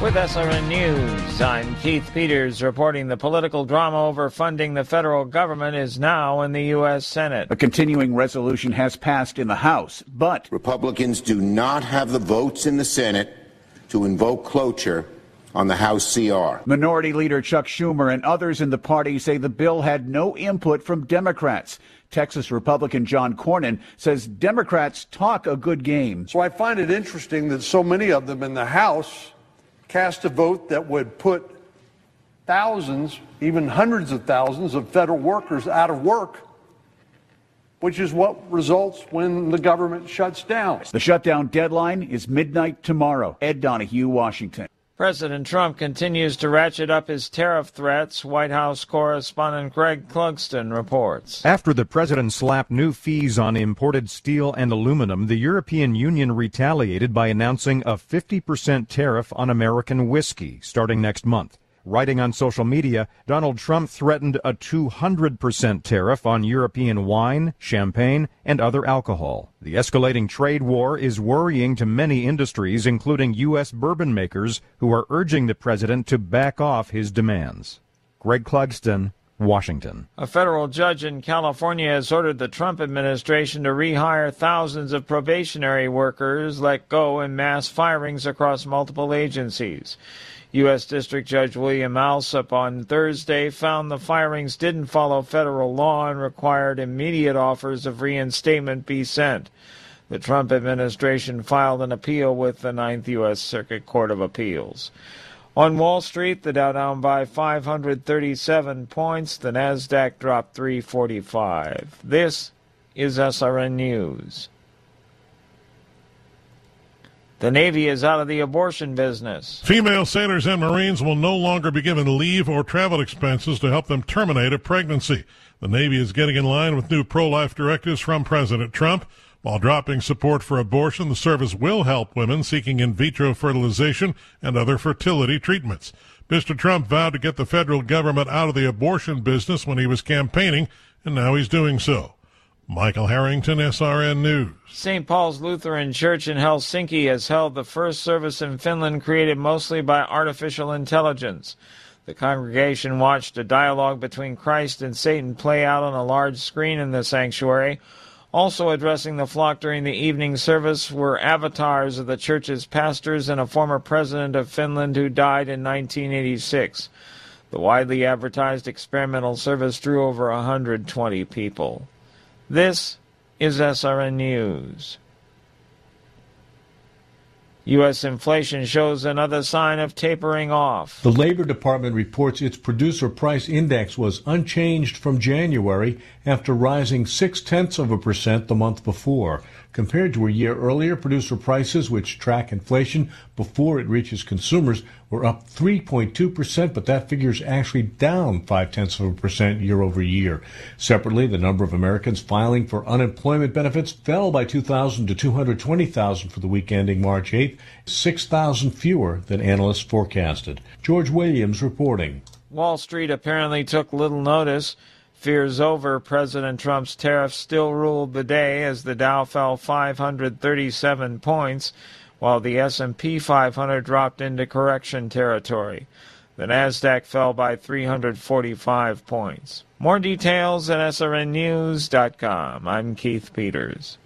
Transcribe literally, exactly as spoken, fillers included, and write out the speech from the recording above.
With S R N News, I'm Keith Peters reporting the political drama over funding the federal government is now in the U S Senate. A continuing resolution has passed in the House, but Republicans do not have the votes in the Senate to invoke cloture on the House C R. Minority Leader Chuck Schumer and others in the party say the bill had no input from Democrats. Texas Republican John Cornyn says Democrats talk a good game. So I find it interesting that so many of them in the House cast a vote that would put thousands, even hundreds of thousands of federal workers out of work, which is what results when the government shuts down. The shutdown deadline is midnight tomorrow. Ed Donahue, Washington. President Trump continues to ratchet up his tariff threats. White House correspondent Greg Clugston reports. After the president slapped new fees on imported steel and aluminum, the European Union retaliated by announcing a fifty percent tariff on American whiskey starting next month. Writing on social media, Donald Trump threatened a two hundred percent tariff on European wine, champagne, and other alcohol. The escalating trade war is worrying to many industries, including U S bourbon makers, who are urging the president to back off his demands. Greg Clugston, Washington. A federal judge in California has ordered the Trump administration to rehire thousands of probationary workers let go in mass firings across multiple agencies. U S. District Judge William Alsup on Thursday found the firings didn't follow federal law and required immediate offers of reinstatement be sent. The Trump administration filed an appeal with the Ninth U S. Circuit Court of Appeals. On Wall Street, the Dow down by five hundred thirty-seven points. The Nasdaq dropped three forty-five. This is S R N News. The Navy is out of the abortion business. Female sailors and Marines will no longer be given leave or travel expenses to help them terminate a pregnancy. The Navy is getting in line with new pro-life directives from President Trump. While dropping support for abortion, the service will help women seeking in vitro fertilization and other fertility treatments. Mister Trump vowed to get the federal government out of the abortion business when he was campaigning, and now he's doing so. Michael Harrington, S R N News. Saint Paul's Lutheran Church in Helsinki has held the first service in Finland created mostly by artificial intelligence. The congregation watched a dialogue between Christ and Satan play out on a large screen in the sanctuary. Also addressing the flock during the evening service were avatars of the church's pastors and a former president of Finland who died in nineteen eighty-six. The widely advertised experimental service drew over one hundred twenty people. This is S R N News. U S inflation shows another sign of tapering off. The Labor Department reports its producer price index was unchanged from January after rising six-tenths of a percent the month before. Compared to a year earlier, producer prices, which track inflation before it reaches consumers, were up three point two percent, but that figure is actually down five-tenths of a percent year over year. Separately, the number of Americans filing for unemployment benefits fell by two thousand to two hundred twenty thousand for the week ending March eighth, six thousand fewer than analysts forecasted. George Williams reporting. Wall Street apparently took little notice. Fears over President Trump's tariffs still ruled the day as the Dow fell five hundred thirty-seven points, while the S and P five hundred dropped into correction territory. The Nasdaq fell by three hundred forty-five points. More details at S R N news dot com. I'm Keith Peters.